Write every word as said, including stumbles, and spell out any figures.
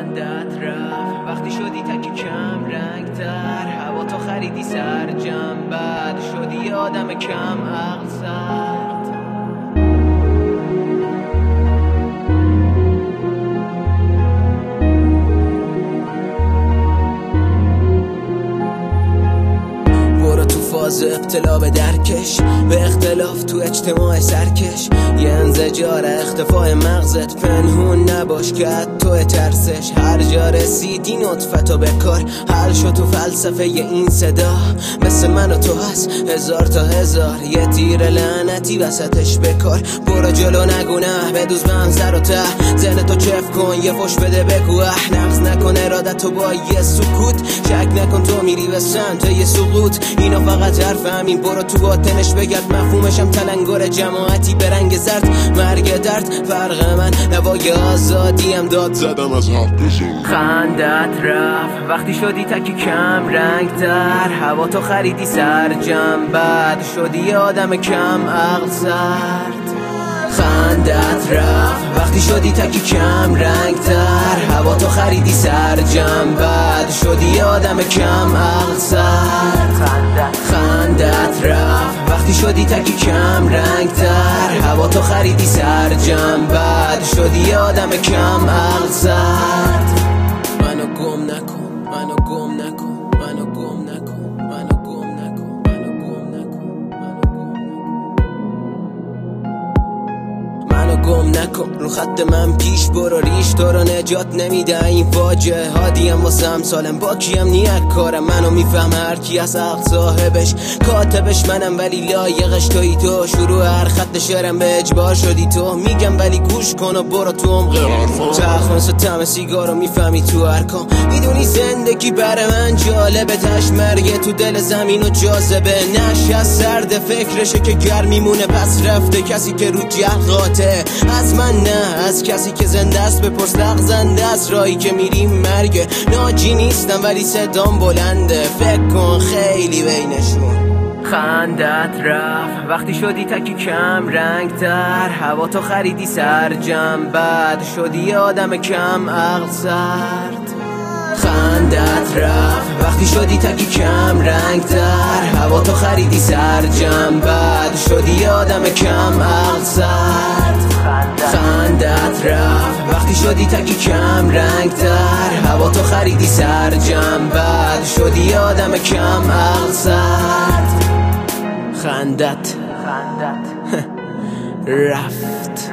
خندت رفت وقتی شدی تکی کم رنگ تر، هوا تو خریدی سرجم، بعد شدی آدم کم عقل سرد. فاز ابتلا به درکش، به اختلاف تو اجتماع سرکش، یه انزجار اختفای مغزت، پنهون نباش که تو ترسش. هر جا رسیدی نطفتو بکار، حل شد تو فلسفه این صدا. مثل من و تو هست هزار تا هزار، یه تیر لعنتی وسطش بکار. برو جلو نگو نه، بدوز منظر و ته، ذهن تو چف کن یه فش بده بگو اه. نقص نکن ارادتو با یه سکوت، شک نکن تو میری به سمت یه سقوط. اینا فقط حرف همین، برو تو باطنش بگرد، مفهومشم تلنگر جماعتی به رنگ زرد. مرگ درد فرق من، نوای آزادی هم داد زدم از حق. خندت رفت وقتی شدی تکی کم رنگ تر، هوا تو خریدی سرجم، بعد شدی آدم کم عقل سرد. خندت رفت وقتی شدی تکی کم رنگ تر، هوا تو خریدی سرجم، بعد شدی آدم کم عقل سرد. خندت رفت وقتی شدی تکی کم رنگ تر، هوا تو خریدی سرجم، بعد شدی آدم کم عقل سرد. منو گم نکن، منو گم نکن، منو گم نکن، منو گم نکن، منو گم نکن، منو گم نکن. رو خط من پیش برو، ریش تو رو نجات نمیده این فاجعه. هادیم واسم سالم با کیم نیت کارم، منو میفهم هر کی از حق صاحبش. کاتبش منم ولی لایقش توی تو، شروع هر خط شعرم به اجبار شدی تو. میگم ولی گوش کن و برو تو عمق چرخ، مثل طعم سیگارو میفهمی تو ارکام. میدونی زندگی برای من جالبه، تش مرگ تو دل زمین و جاذبه. نش از سرد فکرشه که گرم میمونه، پس رفته کسی که رو جهل قاطعه. از من نه، از کسی که زنده است بپرس، لغزنده است راهی که میریم مرگه. ناجی نیستم ولی صدام بلنده، فکر کن خیلی بینشون. خندت رفت وقتی شدی تکی کم رنگ تر، هوا تو خریدی سرجم، بعد شدی آدم کم عقل سرد. خندت رفت وقتی شدی تکی کم رنگ تر، هوا تو خریدی سرجم، بعد شدی آدم کم عقل سرد. خندت رفت وقتی شدی تکی کم رنگ تر، هوا تو خریدی سرجم، بعد شدی آدم کم عقل سرد. خندت خندت رفت.